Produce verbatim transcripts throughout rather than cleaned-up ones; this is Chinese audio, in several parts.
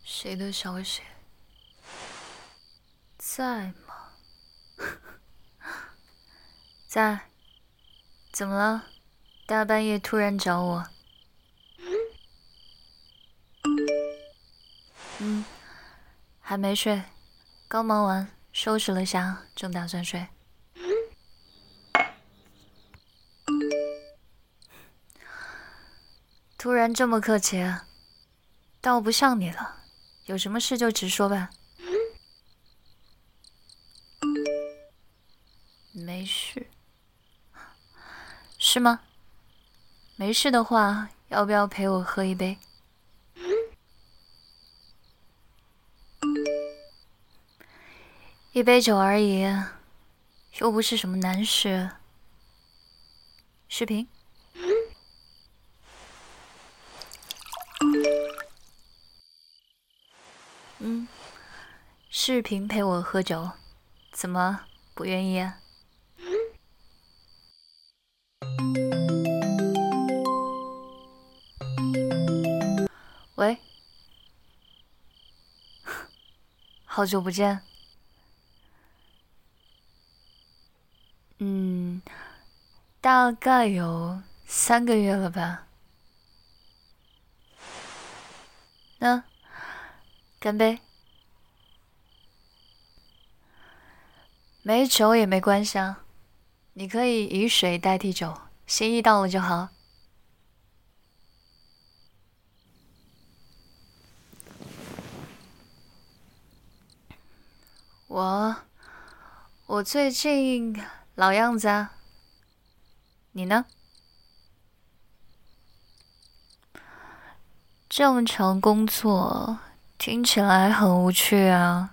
谁的消息？在吗？在。怎么了？大半夜突然找我？嗯，还没睡，刚忙完，收拾了下，正打算睡。突然这么客气，倒不像你了。有什么事就直说吧。没事。是吗？没事的话，要不要陪我喝一杯？一杯酒而已，又不是什么难事。视频？嗯，视频陪我喝酒，怎么不愿意啊？喂，好久不见。嗯，大概有三个月了吧。那，干杯。没酒也没关系啊，你可以以水代替酒，心意到了就好。我，我最近老样子啊。你呢？正常工作听起来很无趣啊。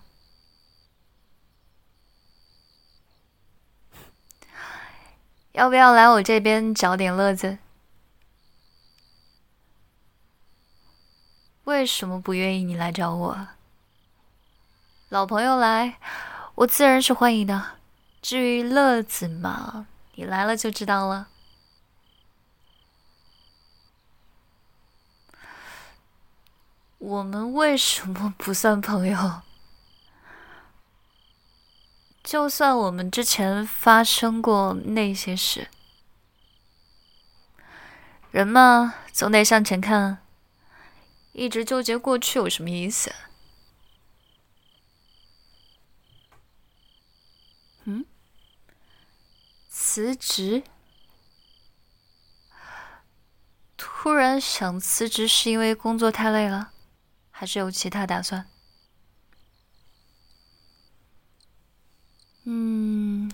要不要来我这边找点乐子？为什么不愿意你来找我？老朋友来，我自然是欢迎的。至于乐子嘛，你来了就知道了。我们为什么不算朋友？就算我们之前发生过那些事，人嘛，总得向前看。一直纠结过去有什么意思？嗯？辞职？突然想辞职是因为工作太累了，还是有其他打算？嗯，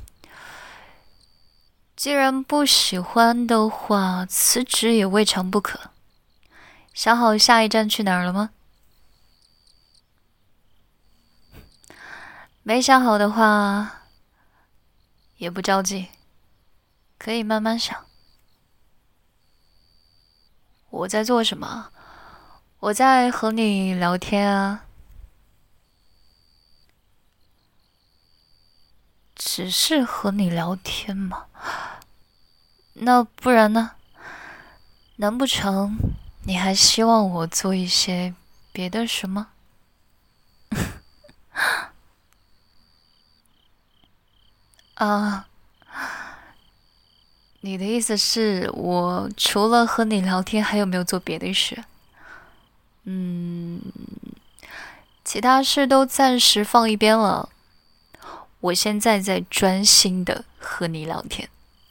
既然不喜欢的话，辞职也未尝不可。想好下一站去哪儿了吗？没想好的话，也不着急，可以慢慢想。我在做什么？我在和你聊天啊。只是和你聊天嘛，那不然呢？难不成你还希望我做一些别的什么？啊，你的意思是我除了和你聊天，还有没有做别的事？嗯，其他事都暂时放一边了。我现在在专心的和你聊天。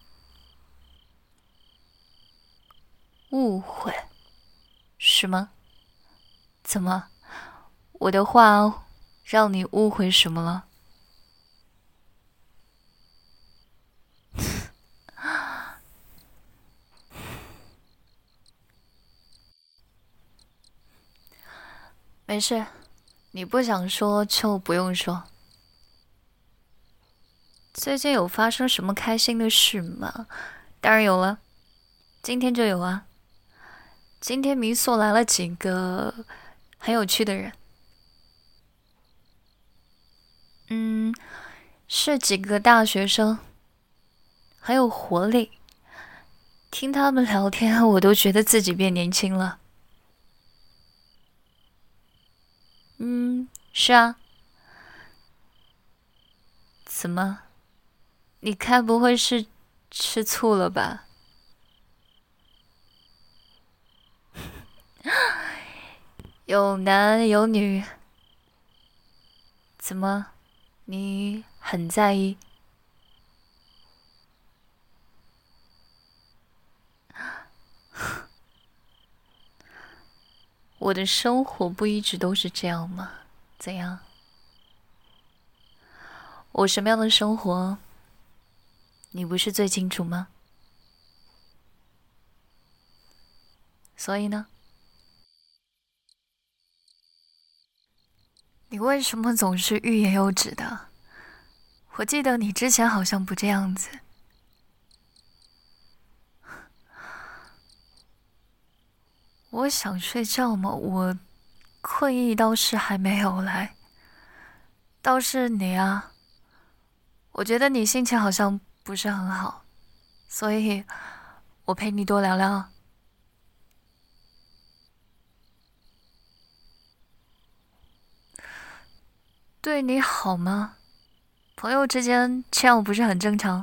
误会，是吗？怎么，我的话让你误会什么了？没事，你不想说就不用说。最近有发生什么开心的事吗？当然有了，今天就有啊。今天民宿来了几个很有趣的人。嗯，是几个大学生，很有活力。听他们聊天，我都觉得自己变年轻了。 嗯，是啊。怎么？你该不会是吃醋了吧？有男有女，怎么？你很在意？我的生活不一直都是这样吗？怎样？我什么样的生活，你不是最清楚吗？所以呢？你为什么总是欲言又止的？我记得你之前好像不这样子。我想睡觉嘛，我困意倒是还没有来，倒是你啊，我觉得你心情好像不是很好，所以我陪你多聊聊。对你好吗？朋友之间这样不是很正常？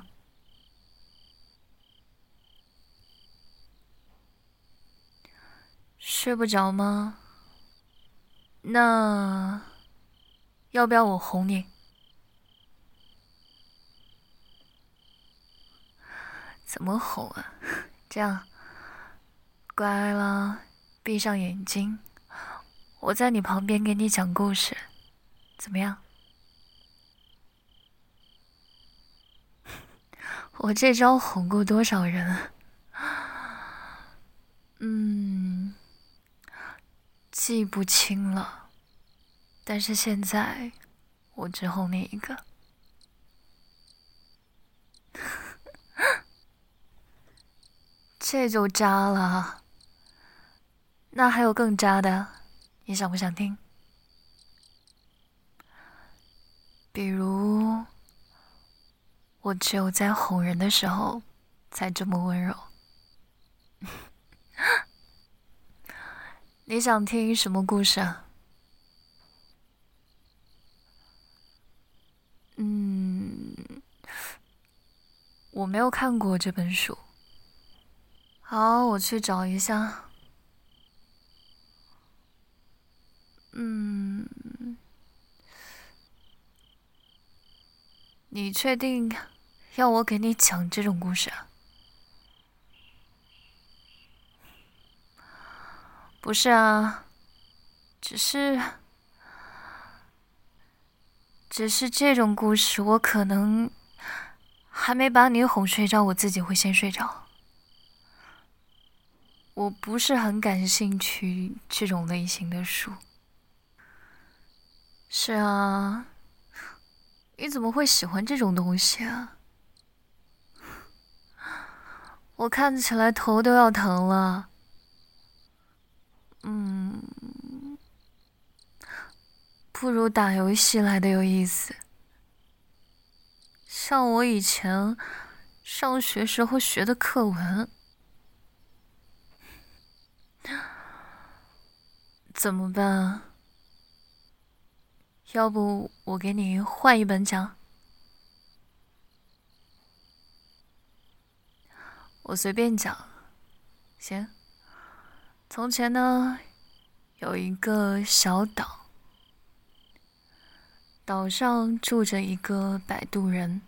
睡不着吗？那要不要我哄你？怎么哄啊？这样，乖啦，闭上眼睛，我在你旁边给你讲故事，怎么样？我这招哄过多少人啊？嗯，记不清了，但是现在我只哄你一个。这就渣了。那还有更渣的，你想不想听？比如，我只有在哄人的时候才这么温柔。你想听什么故事啊？嗯，我没有看过这本书。好，我去找一下。嗯，你确定要我给你讲这种故事啊？不是啊，只是，只是这种故事，我可能还没把你哄睡着，我自己会先睡着。我不是很感兴趣这种类型的书。是啊，你怎么会喜欢这种东西啊？我看起来头都要疼了。嗯，不如打游戏来的有意思。像我以前上学时候学的课文，怎么办？要不我给你换一本讲？我随便讲。行。从前呢，有一个小岛，岛上住着一个摆渡人。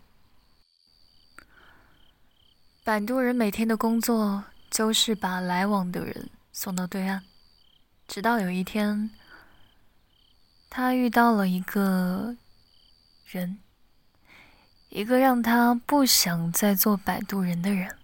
摆渡人每天的工作就是把来往的人送到对岸，直到有一天，他遇到了一个人，一个让他不想再做摆渡人的人。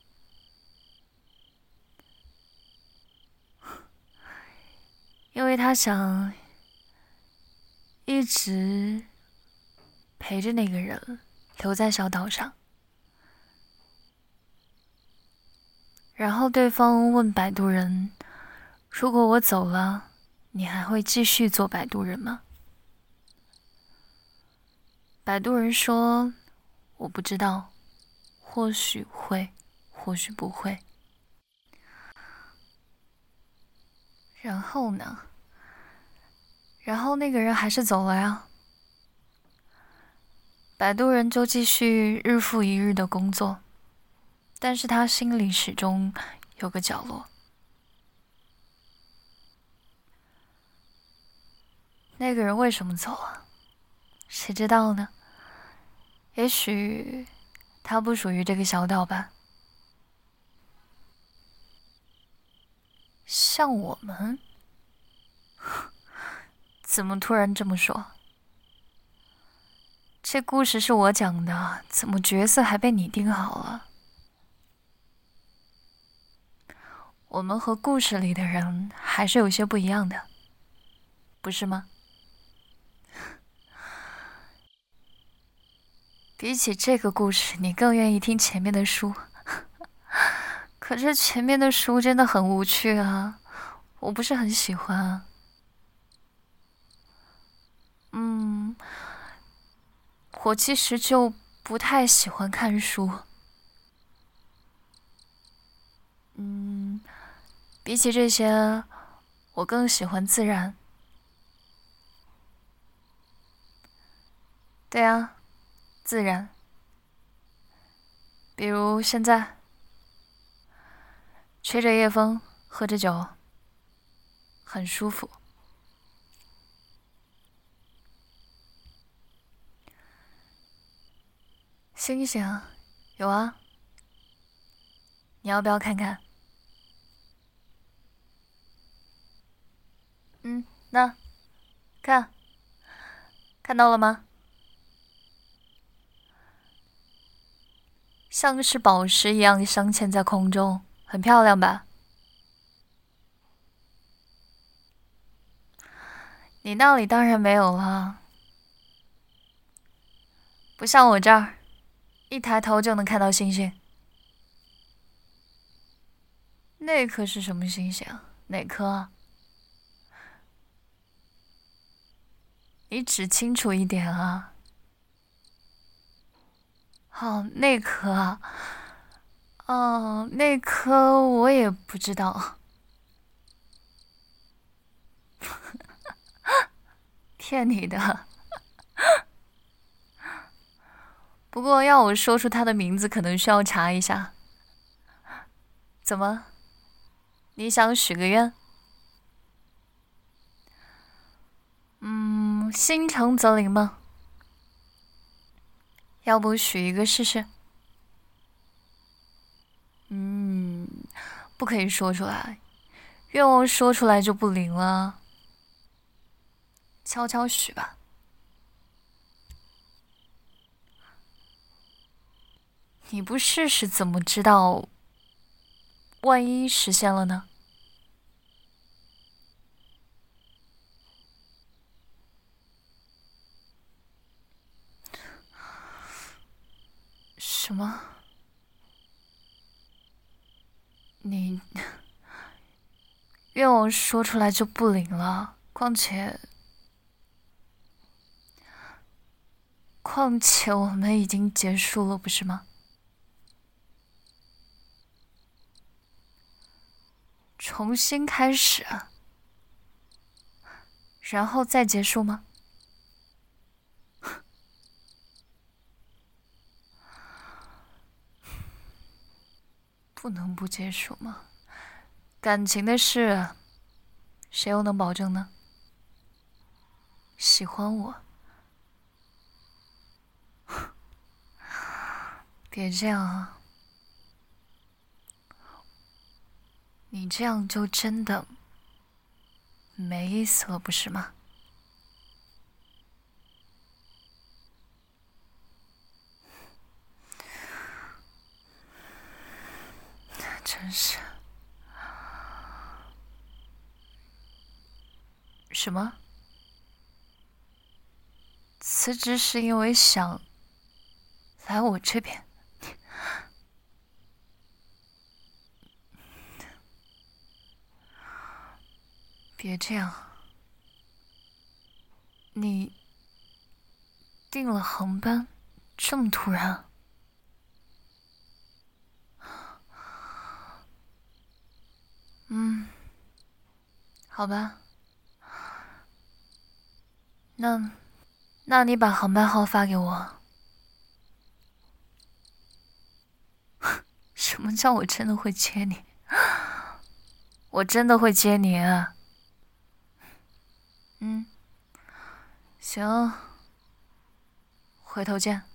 因为他想一直陪着那个人留在小岛上。然后对方问摆渡人：如果我走了，你还会继续做摆渡人吗？摆渡人说：我不知道，或许会，或许不会。然后呢？ 然后那个人还是走了呀。摆渡人就继续日复一日的工作，但是他心里始终有个角落。那个人为什么走了？谁知道呢？也许他不属于这个小岛吧。像我们？怎么突然这么说？这故事是我讲的，怎么角色还被你定好了？我们和故事里的人还是有些不一样的，不是吗？比起这个故事，你更愿意听前面的书。可是前面的书真的很无趣啊，我不是很喜欢啊。嗯，我其实就不太喜欢看书。嗯，比起这些，我更喜欢自然。对啊，自然。比如现在，吹着夜风，喝着酒，很舒服。星星，有啊，你要不要看看？嗯，那，看，看到了吗？像是宝石一样镶嵌在空中，很漂亮吧？你那里当然没有了，不像我这儿，一抬头就能看到星星。那颗是什么星星？哪颗啊？你指清楚一点啊！哦，那颗啊，哦，那颗我也不知道。骗你的。不过要我说出它的名字，可能需要查一下。怎么？你想许个愿？嗯，心诚则灵吗？要不许一个试试？嗯，不可以说出来，愿望说出来就不灵了。悄悄许吧。你不试试怎么知道？万一实现了呢？什么？你愿望说出来就不灵了？况且，况且我们已经结束了，不是吗？重新开始，然后再结束吗？不能不结束吗？感情的事，谁又能保证呢？喜欢我，别这样啊！你这样就真的没意思了，不是吗？真是。什么？辞职是因为想来我这边？别这样，你订了航班，这么突然？嗯，好吧。 那，那你把航班号发给我。什么叫我真的会接你？我真的会接你啊。嗯，行，回头见。